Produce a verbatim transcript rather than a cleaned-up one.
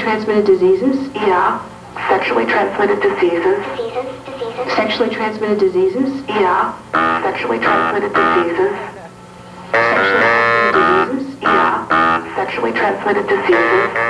transmitted diseases? Yeah. Sexually transmitted diseases? Diseases, diseases. Sexually transmitted diseases? Yeah. Sexually transmitted diseases? Sexually transmitted diseases? Yeah. Sexually transmitted diseases?